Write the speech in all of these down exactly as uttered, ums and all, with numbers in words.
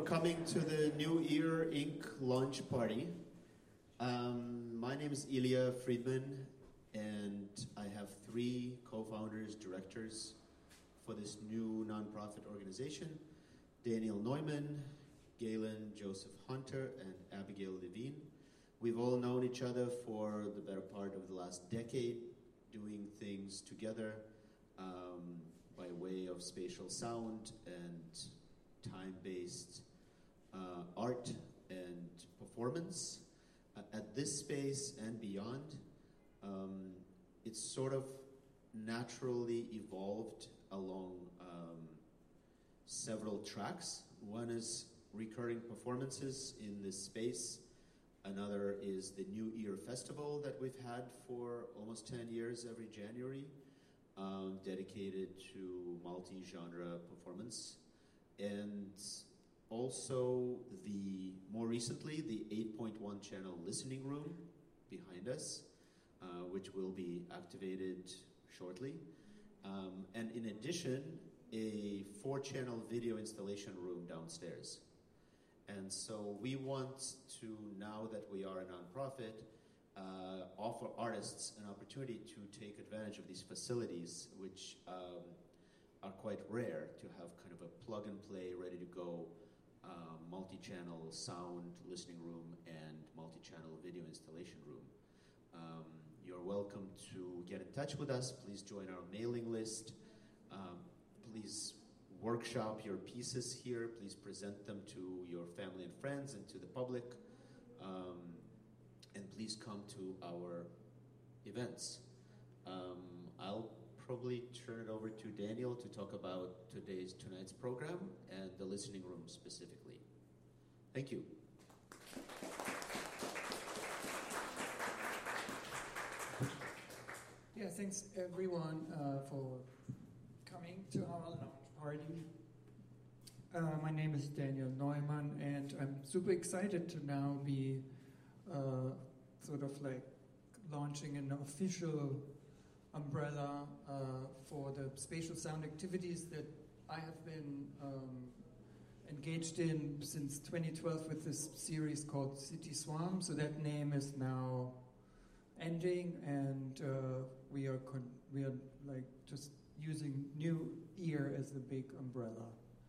coming to the New Ear Incorporated launch party. Um, my name is Ilya Friedman, and I have three co-founders, directors for this new nonprofit organization: Daniel Neumann, Galen Joseph Hunter, and Abigail Levine. We've all known each other for the better part of the last decade, doing things together um, by way of spatial sound and time-based uh, art and performance. Uh, at this space and beyond, um, it's sort of naturally evolved along um, several tracks. One is recurring performances in this space. Another is the New Ear Festival that we've had for almost ten years every January, um, dedicated to multi-genre performance. And also, the more recently, the eight point one channel listening room behind us, uh, which will be activated shortly. Um, and in addition, a four channel video installation room downstairs. And so we want to, now that we are a nonprofit, uh, offer artists an opportunity to take advantage of these facilities, which um, are quite rare, to have kind of a plug-and-play, ready-to-go uh, multi-channel sound listening room and multi-channel video installation room. Um, you're welcome to get in touch with us. Please join our mailing list. Um, please workshop your pieces here. Please present them to your family and friends and to the public. Um, and please come to our events. Um, I'll probably turn it over to Daniel to talk about today's tonight's program and the listening room specifically. Thank you. Yeah, thanks everyone uh, for coming to our launch party. Uh, my name is Daniel Neumann, and I'm super excited to now be uh, sort of like launching an official umbrella uh, for the spatial sound activities that I have been um, engaged in since twenty twelve with this series called City Swarm. So that name is now ending, and uh, we are con- we are like just using New Ear as the big umbrella.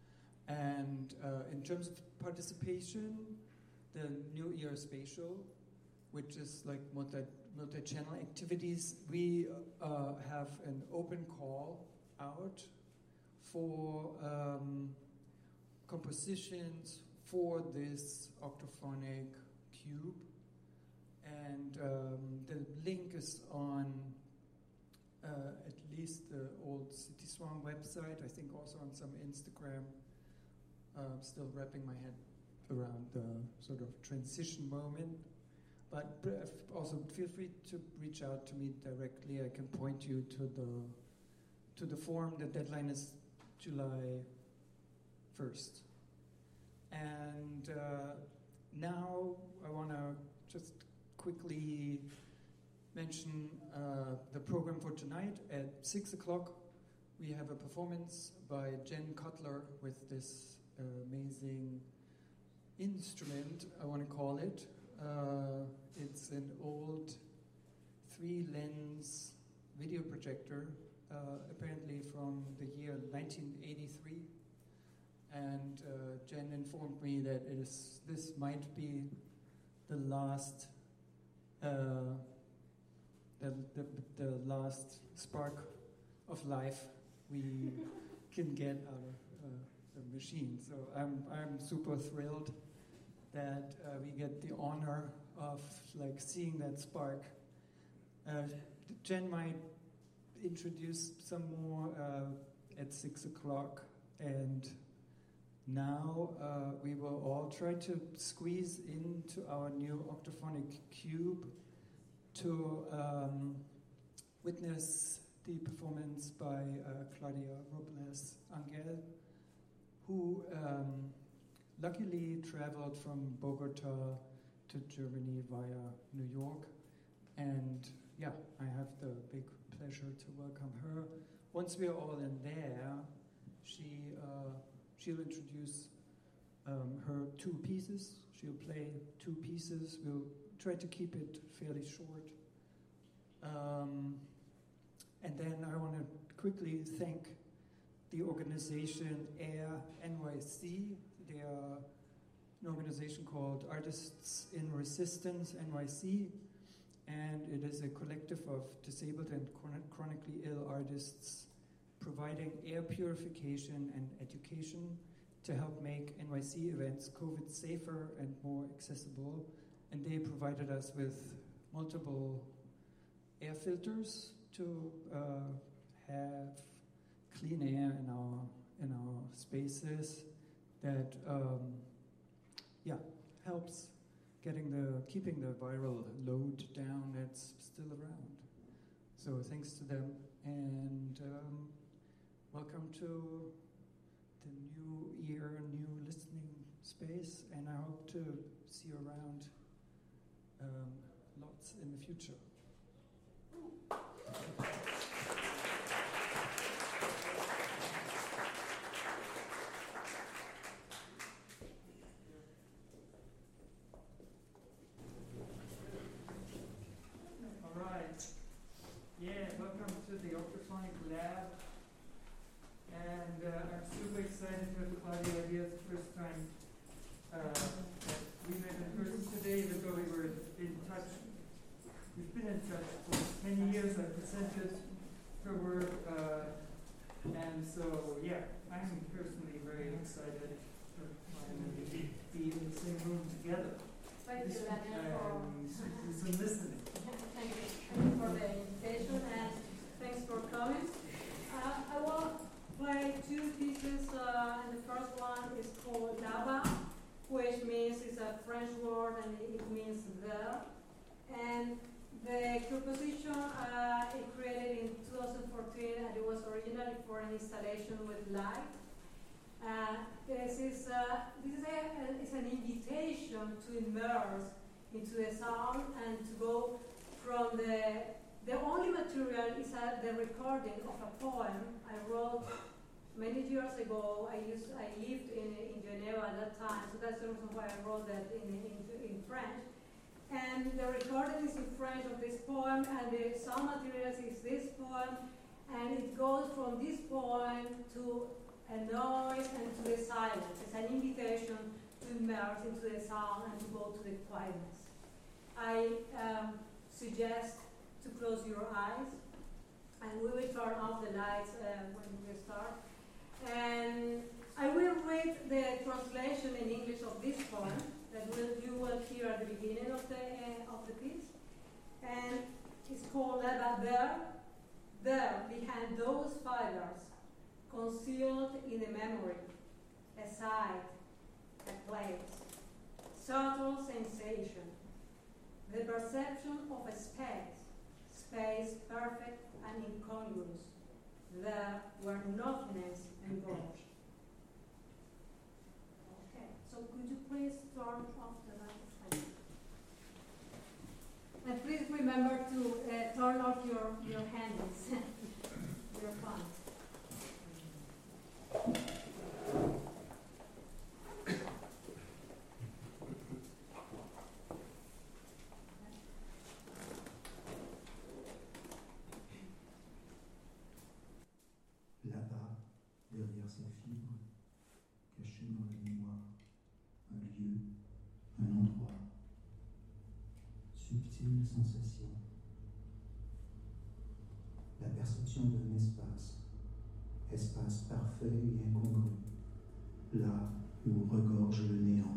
And uh, in terms of participation, the New Ear Spatial, which is like multi multi-channel activities, we uh, have an open call out for um, compositions for this octophonic cube, and um, the link is on uh, at least the old City Swarm website. I think also on some Instagram. Uh, still wrapping my head around the sort of transition moment. But also feel free to reach out to me directly. I can point you to the to the form. The deadline is July first. And uh, now I want to just quickly mention uh, the program for tonight. At six o'clock, we have a performance by Jen Cutler with this uh, amazing instrument, I want to call it. Uh, it's an old three-lens video projector, uh, apparently from the year nineteen eighty-three. And uh, Jen informed me that it is this might be the last, uh, the, the the last spark of life we can get out of uh, the machine. So I'm I'm super thrilled that uh, we get the honor of like seeing that spark. Uh, Jen might introduce some more uh, at six o'clock, and now uh, we will all try to squeeze into our new octophonic cube to um, witness the performance by uh, Claudia Robles Angel, who um, luckily traveled from Bogota to Germany via New York. And yeah, I have the big pleasure to welcome her. Once we're all in there, she, uh, she'll introduce um, her two pieces. She'll play two pieces. We'll try to keep it fairly short. Um, and then I want to quickly thank the organization AIR N Y C. They are an organization called Artists in Resistance N Y C, and it is a collective of disabled and chronically ill artists providing air purification and education to help make N Y C events COVID safer and more accessible. And they provided us with multiple air filters to uh, have clean air in our in our spaces that um, yeah helps getting the keeping the viral load down that's still around. So thanks to them, and um, welcome to the new year, new listening space, and I hope to see you around um, lots in the future. All right. Yeah, welcome to the Octophonic Lab. And uh, I'm super excited to have Claudia here the first time. Uh, we met in person today, even though we were in touch. We've been in touch for many years. I presented her work. Uh, and so, yeah, I'm personally very excited to finally be in the same room together. Thank you, Daniel, Um, some listening. Thank you. Thank you for the invitation, and thanks for coming. Uh, I will play two pieces, uh, and the first one is called Là-bas, which means it's a French word and it means there. And the composition uh, it created in two thousand fourteen, and it was originally for an installation with light. Uh, this is uh, this is, a, is an invitation to immerse into the sound and to go from the the only material is uh, the recording of a poem I wrote many years ago. I used I lived in in Geneva at that time, so that's the reason why I wrote that in in, in French. And the recording is in French of this poem, and the sound materials is this poem, and it goes from this poem to a noise and to the silence. It's an invitation to immerse into the sound and to go to the quietness. I um, suggest to close your eyes, and we will turn off the lights uh, when we start. And I will read the translation in English of this poem that will, you will hear at the beginning of the uh, of the piece. And it's called Là-bas, there, there, behind those fibers, concealed in the memory, a sight, a place, subtle sensation, the perception of a space, space perfect and incongruous, there where nothingness engulfed. Okay, so could you please turn off the lights? And please remember to uh, turn off your, your hands, your phone. Là-bas, derrière ces fibres, cachés dans la mémoire, un lieu, un endroit, subtile sensation, la perception d'un espace, espace parfait et incongru, là où regorge le néant.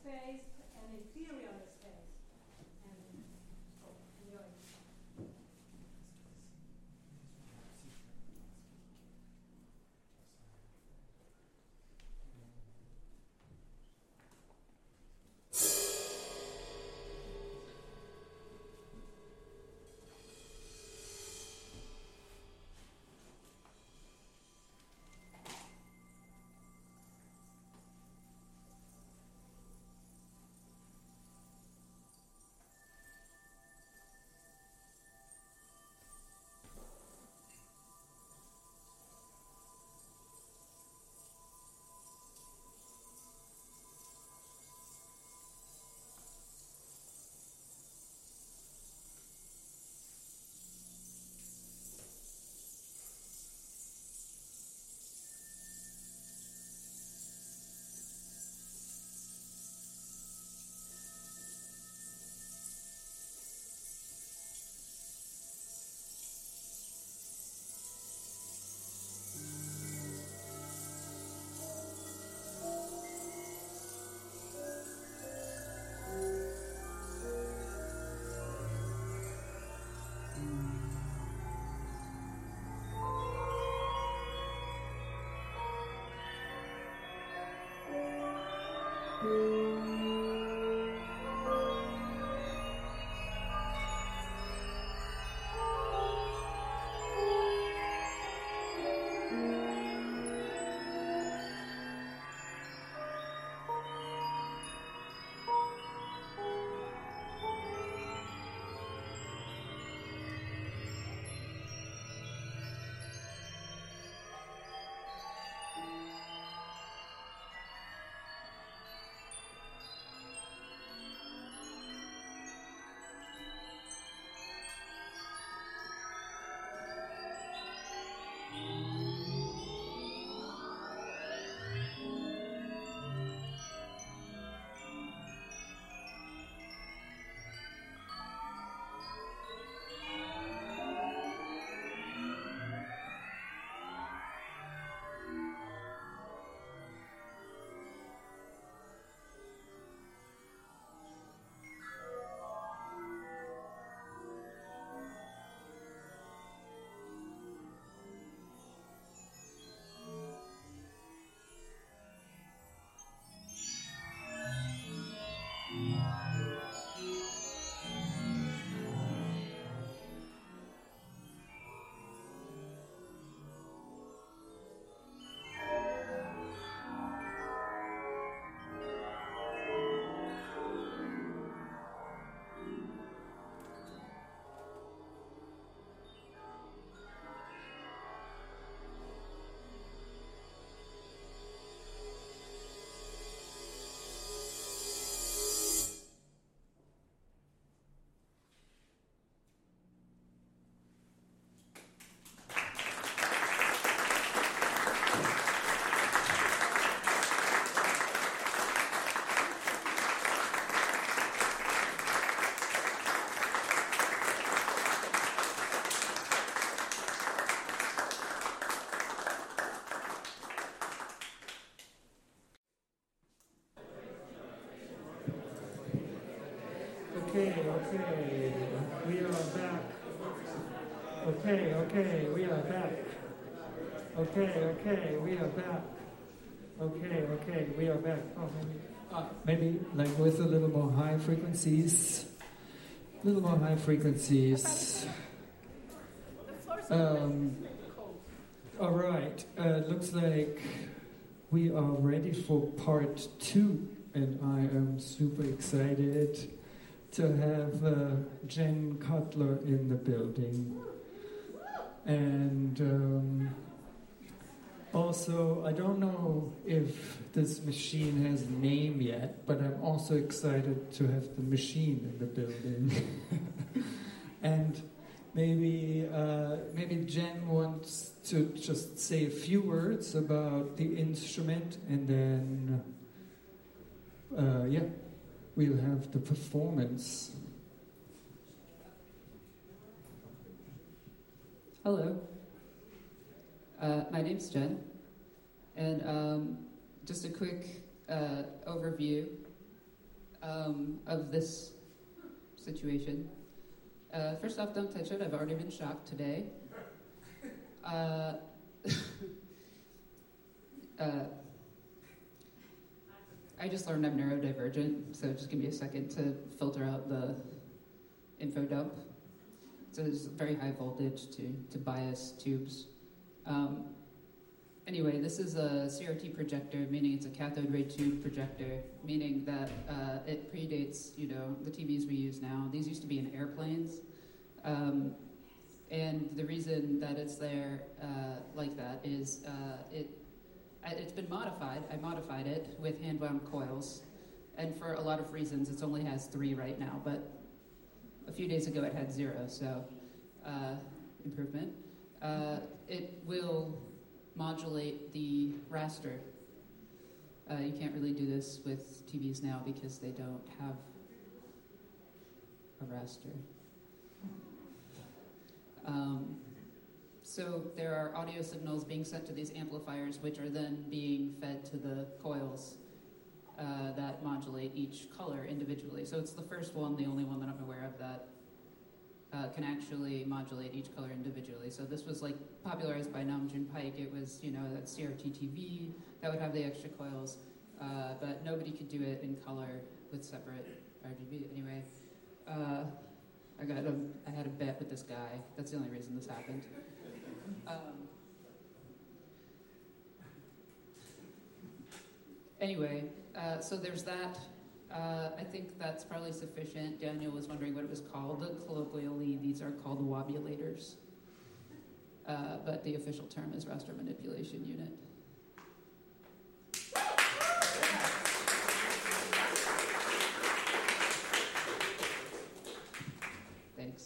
space and ethereal space. And so, enjoy. Okay, okay, we are back. Okay, okay, we are back. Okay, okay, we are back. Okay, okay, we are back. Oh, maybe, uh, maybe like with a little more high frequencies. A little more high frequencies. Um, all right, uh, looks like we are ready for part two, and I am super excited to have uh, Jen Cutler in the building. And um, also, I don't know if this machine has a name yet, but I'm also excited to have the machine in the building. And maybe uh, maybe Jen wants to just say a few words about the instrument, and then uh, yeah, we'll have the performance. Hello, uh, my name's Jen, and um, just a quick uh, overview. um, of this situation. Uh, first off, don't touch it. I've already been shocked today. Uh, uh, I just learned I'm neurodivergent, so just give me a second to filter out the info dump. So it's very high voltage to, to bias tubes. Um, anyway, this is a C R T projector, meaning it's a cathode ray tube projector, meaning that uh, it predates, you know, the T Vs we use now. These used to be in airplanes. Um, and the reason that it's there uh, like that is uh, it, it's been modified. I modified it with hand-wound coils. And for a lot of reasons, it only has three right now, but a few days ago it had zero, so uh, improvement. Uh, it will modulate the raster. Uh, you can't really do this with T Vs now because they don't have a raster. Um, so there are audio signals being sent to these amplifiers, which are then being fed to the coils uh, that modulate each color individually. So it's the first one, the only one that I'm aware of that uh, can actually modulate each color individually. So this was like popularized by Nam June Paik. It was, you know, that C R T T V that would have the extra coils, uh, but nobody could do it in color with separate R G B. Anyway, uh, I got a, I had a bet with this guy. That's the only reason this happened. Um, anyway, uh, so there's that. Uh, I think that's probably sufficient. Daniel was wondering what it was called. Colloquially, these are called wobulators. Uh, but the official term is raster manipulation unit. Thanks.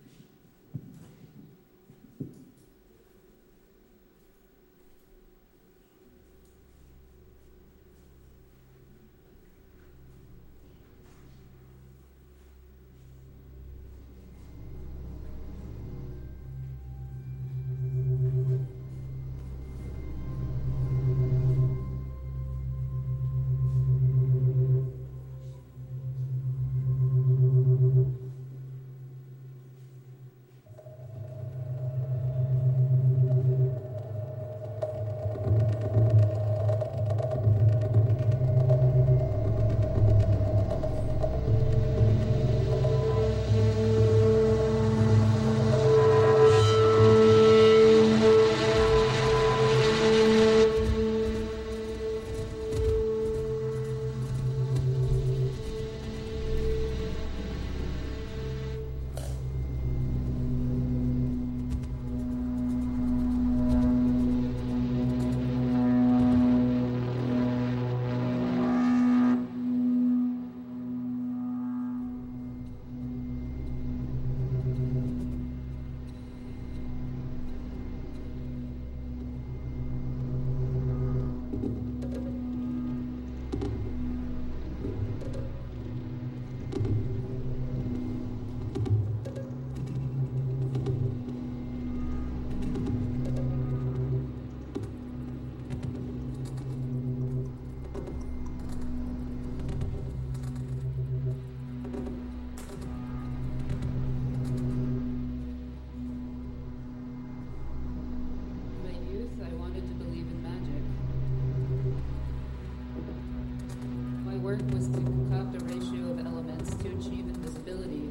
Was to concoct a ratio of elements to achieve invisibility.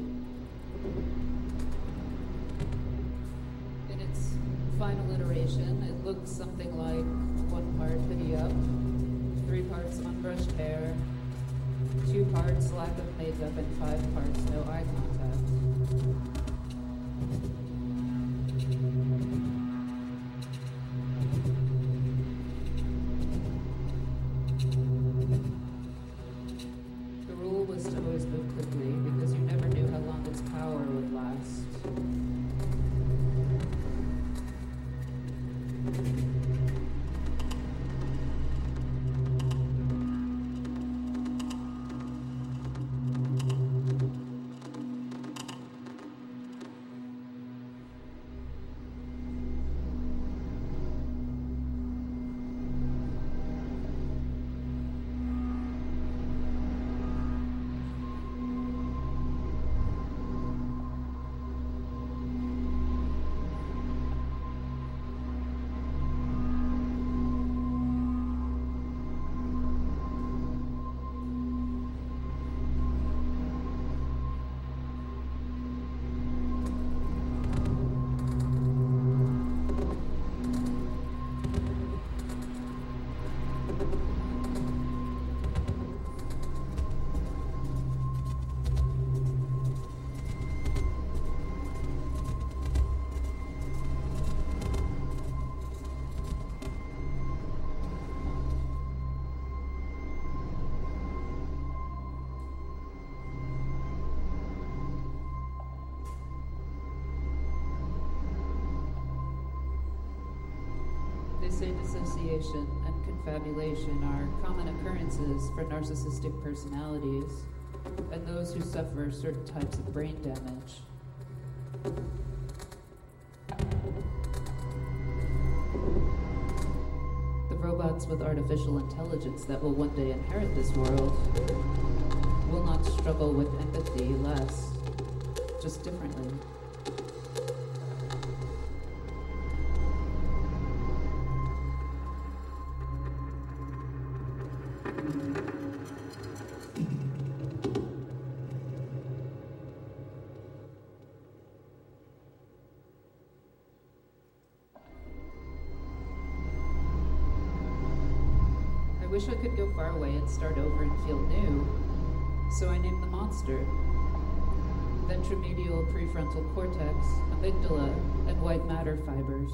In its final iteration, it looks something like one part hoodie up, three parts unbrushed hair, two parts lack of makeup, and five parts no eye contact. say dissociation and confabulation are common occurrences for narcissistic personalities and those who suffer certain types of brain damage. The robots with artificial intelligence that will one day inherit this world will not struggle with empathy less, just differently. I wish I could go far away and start over and feel new, so I named the monster ventromedial prefrontal cortex, amygdala, and white matter fibers.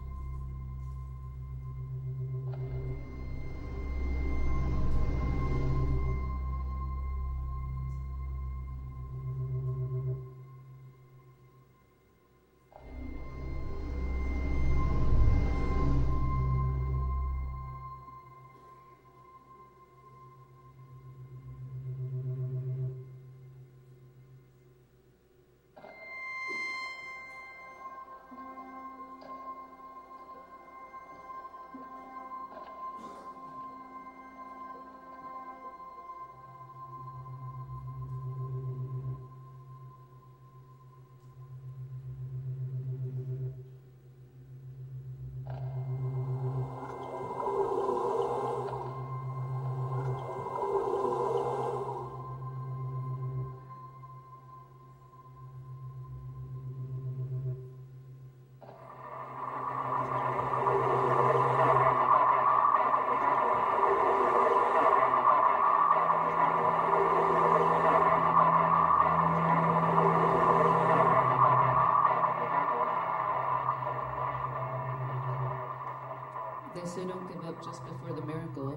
They say don't give up just before the miracle.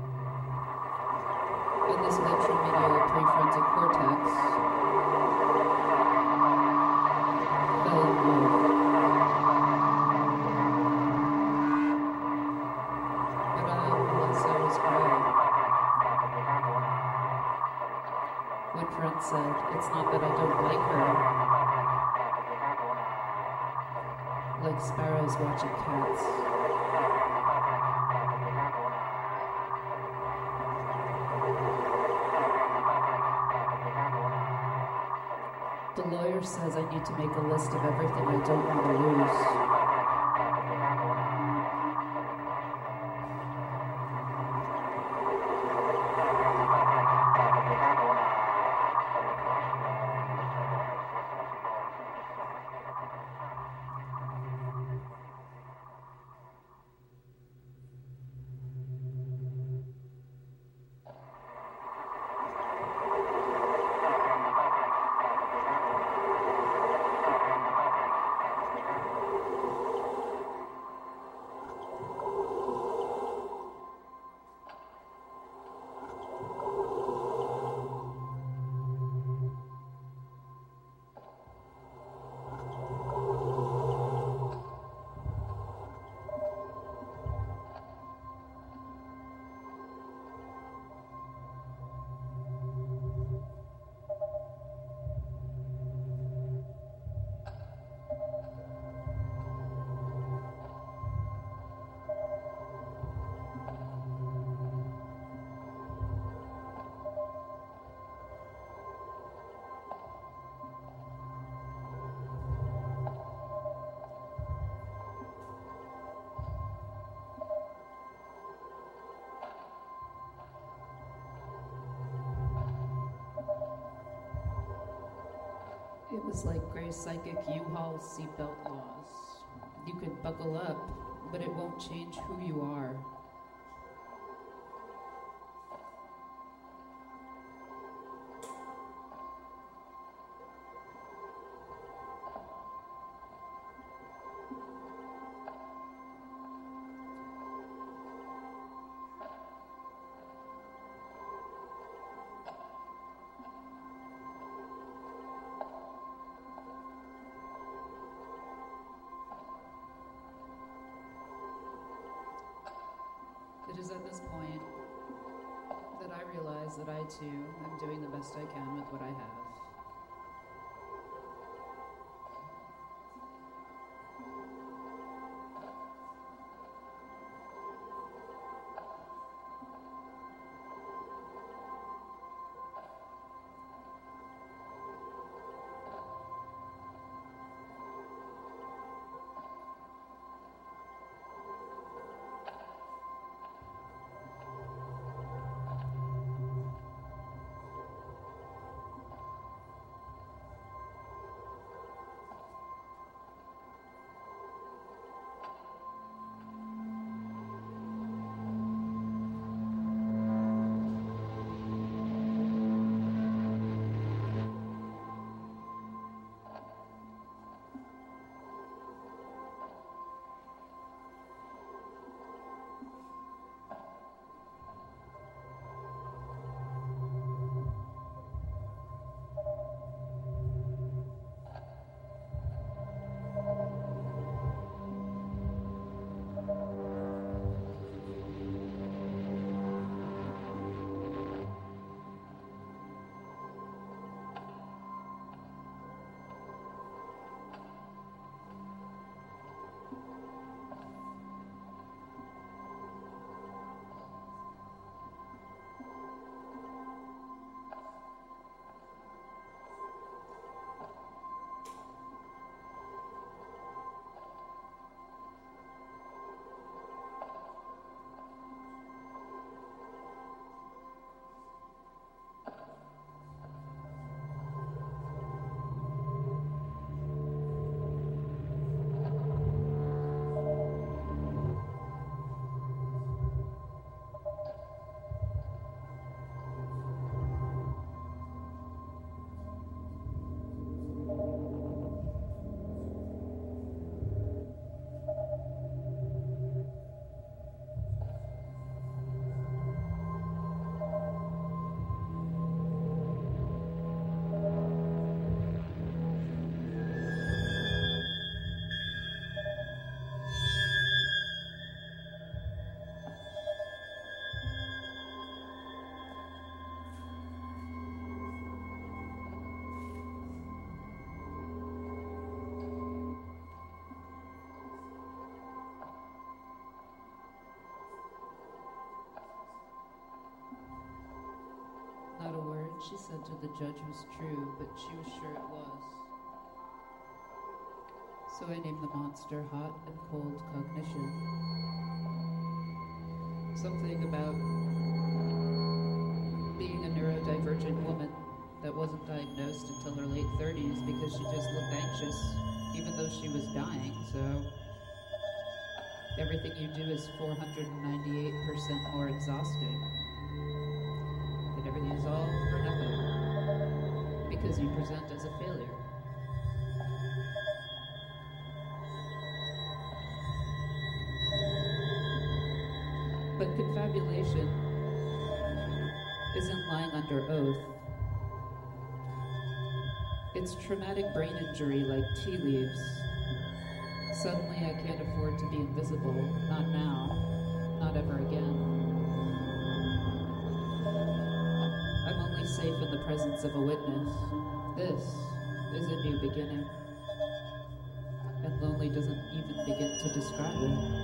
And this ventromedial prefrontal cortex fell in love. But I also was proud. When friend said, it's not that I don't like her, like sparrows watching cats. The lawyer says I need to make a list of everything I don't want to lose. It was like Gray's psychic U-Haul seatbelt laws. You could buckle up, but it won't change who you are. It is at this point that I realize that I too am doing the best I can with what I have. Not a word she said to the judge was true, but she was sure it was. So I named the monster Hot and Cold Cognition. Something about being a neurodivergent woman that wasn't diagnosed until her late thirties because she just looked anxious, even though she was dying, so everything you do is four hundred ninety-eight percent more exhausting. And everything is all for nothing because you present as a failure. But confabulation isn't lying under oath. It's traumatic brain injury like tea leaves. Suddenly I can't afford to be invisible. Not now. Not ever again. I'm only safe in the presence of a witness. This is a new beginning. And lonely doesn't even begin to describe it.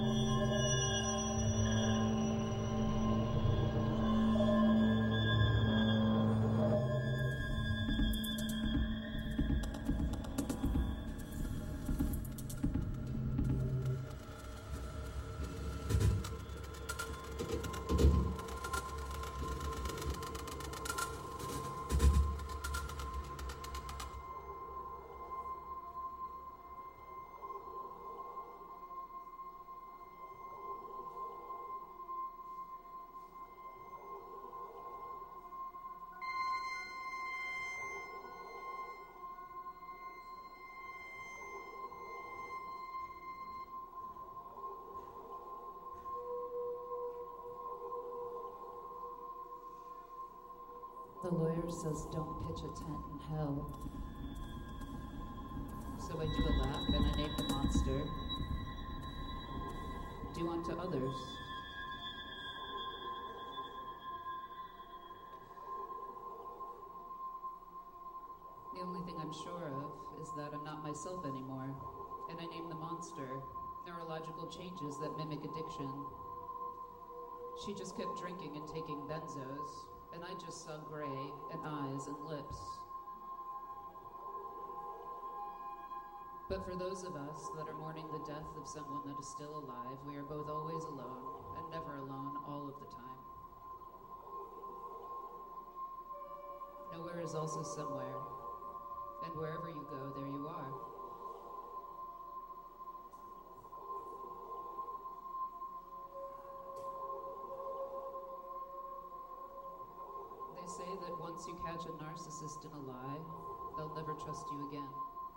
The lawyer says don't pitch a tent in hell. So I do a lap and I name the monster. Do unto others I'm sure of is that I'm not myself anymore, and I name the monster neurological changes that mimic addiction. She just kept drinking and taking benzos, and I just saw gray and eyes and lips. But for those of us that are mourning the death of someone that is still alive, we are both always alone and never alone all of the time. Nowhere is also somewhere, and wherever you go, there you are. They say that once you catch a narcissist in a lie, they'll never trust you again.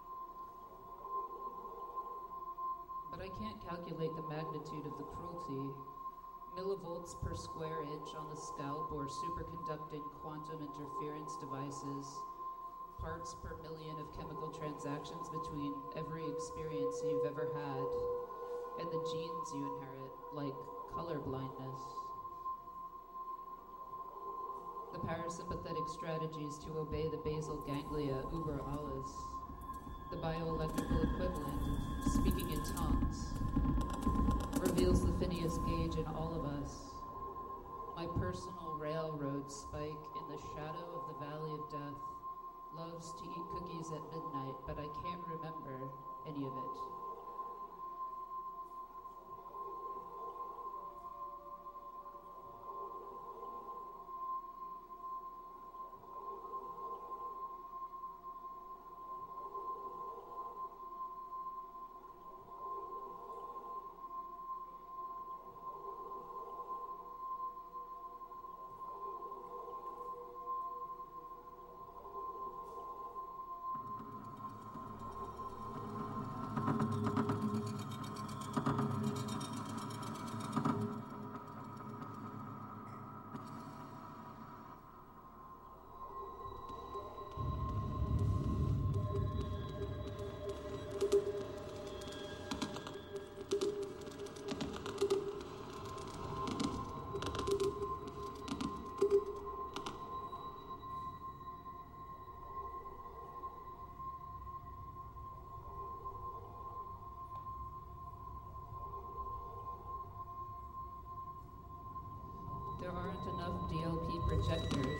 But I can't calculate the magnitude of the cruelty. Millivolts per square inch on the scalp or superconducting quantum interference devices, parts per million of chemical transactions between every experience you've ever had, and the genes you inherit, like color blindness. The parasympathetic strategies to obey the basal ganglia uber alles, the bioelectrical equivalent of speaking in tongues, reveals the Phineas Gage in all of us. My personal railroad spike in the shadow of the valley of death loves to eat cookies at midnight, but I can't remember any of it. There aren't enough D L P projectors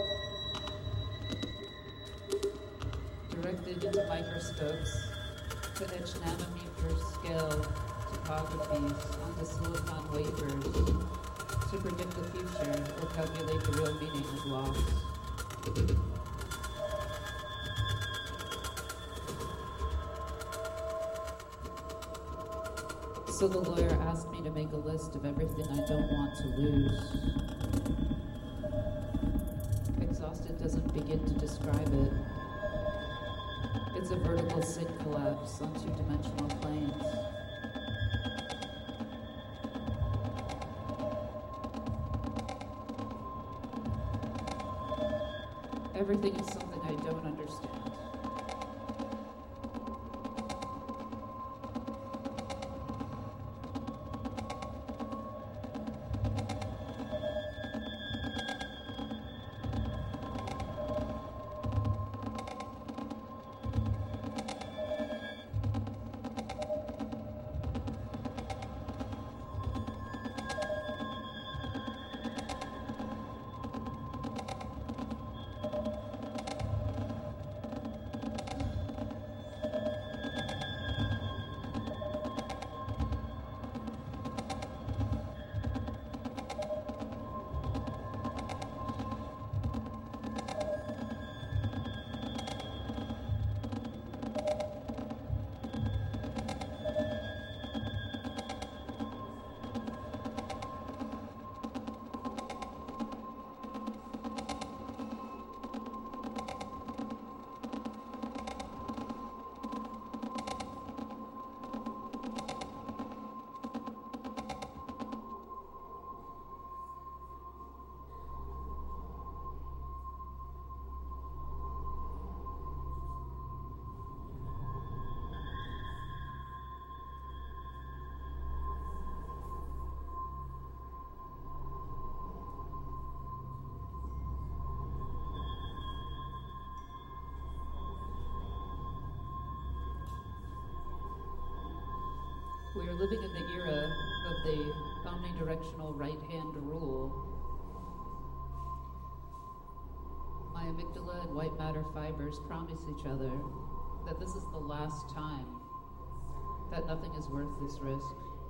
directed into microscopes to etch nanometer scale topographies onto silicon wafers to predict the future or calculate the real meaning of loss. So the lawyer asked me to make a list of everything I don't want to lose. Exhausted doesn't begin to describe it. It's a vertical Sid collapse on two-dimensional planes. Everything is something I don't understand. We are living in the era of the omnidirectional right-hand rule. My amygdala and white matter fibers promise each other that this is the last time, that nothing is worth this risk.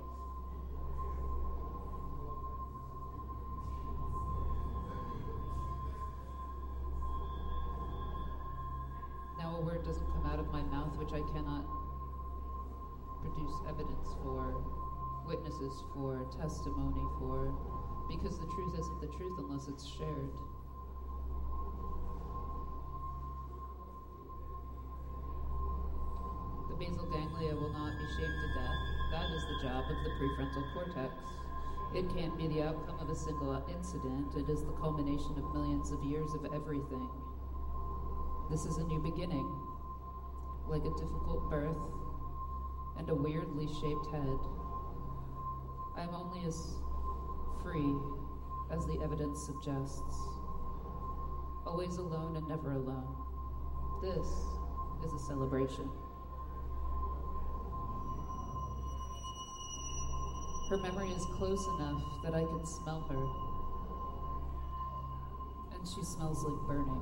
Now a word doesn't come out of my mouth which I cannot produce evidence for, witnesses for, testimony for, because the truth isn't the truth unless it's shared. The basal ganglia will not be shamed to death. That is the job of the prefrontal cortex. It can't be the outcome of a single incident. It is the culmination of millions of years of everything. This is a new beginning, like a difficult birth and a weirdly shaped head. I am only as free as the evidence suggests. Always alone and never alone. This is a celebration. Her memory is close enough that I can smell her. And she smells like burning.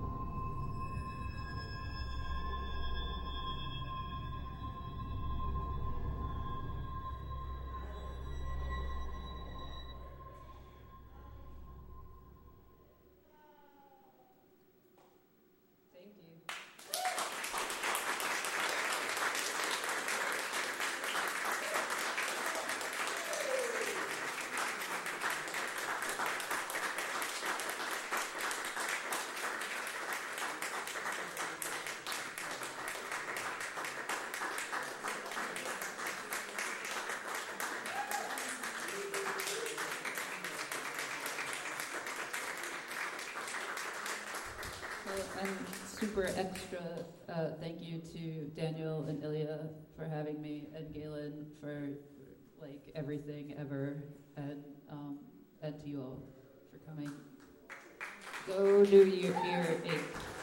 And super extra uh, thank you to Daniel and Ilya for having me, and Galen for like everything ever, and um, and to you all for coming. Go New Year, Year eight.